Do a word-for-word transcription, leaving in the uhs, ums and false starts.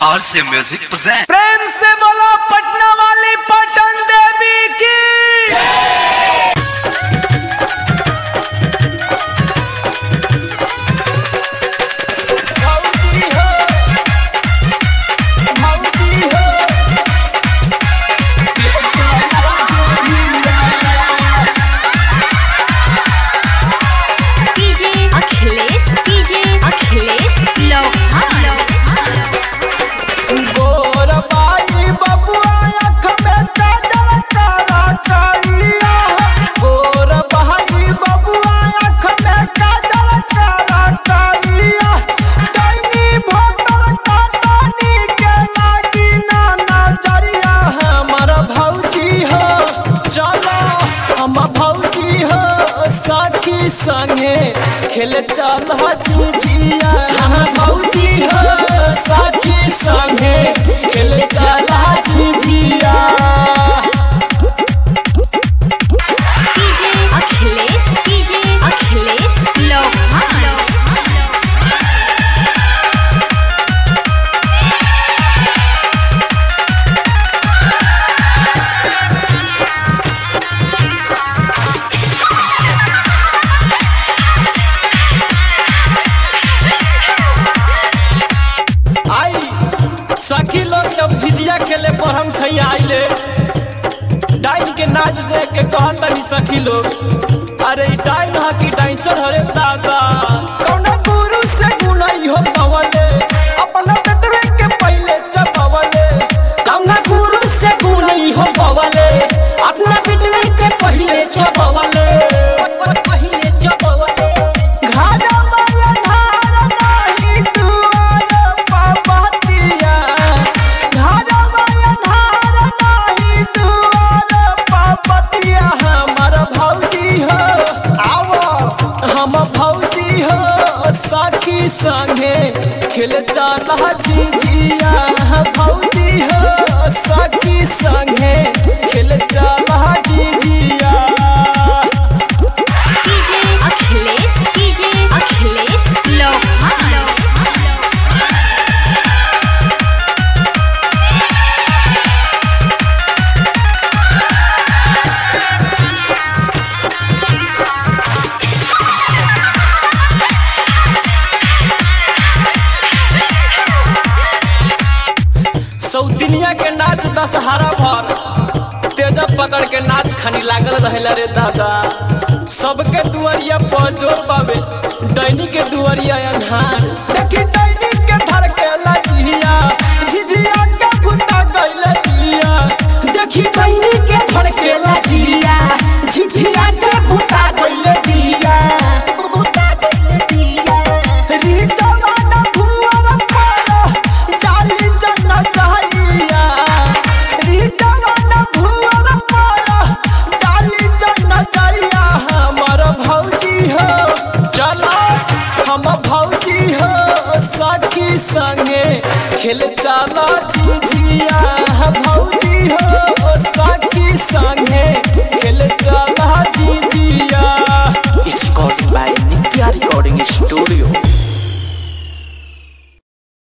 और से music present. प्रेम से बोलो पटना वाली पटन देवी की। संगे खेल चल जीजिया हाँ भौजी हो साथी संगे खेल चल जीजिया। DJ Akhilesh DJ Akhilesh Lohan. सखी लोग जब झिझिया खेले पर हम छैया आइले डाइन के नाच देख के कहतनी सखी लोग अरे डाइन हा की डांसर हरे दादा कौना गुरु से गुनाई हो पवले अपना पेटवे के पहले चपवले कौना गुरु से गुनाई हो पवले अपना पेटवे के पहले चपवले पहले चपवले घाटा वाला धार नाही दुआर पापतिया घाटा वाला धार नाही दुआर पापतिया हमर भौजी हो आवो हम भौजी हो सखी संगे खेल चला जीजिया भौजी हो सखी संगे खेल चला जीजिया। DJ Akhilesh DJ Akhilesh Lohan. सौदिनिया के नाच दशहरा भर तेजा पकड़ के नाच खानी लागल रहेला रे दादा सबके दुआरिया पर जोर बाबे डैनी के दुआरिया अन्हार देखी डैनी के धर के लजिया झिझिया के भूता गइले दिया देखी डैनी के धर के लजिया झिझिया के भूता गइले दिया भूता गइले दिया री जवाना भुवर पर डाली जन्ना चाहिया री जवाना भुवर पर डाली जन्ना चाहिया हमर भौजी हो चला हम भौजी हो सखी संगे खेल चला जीजिया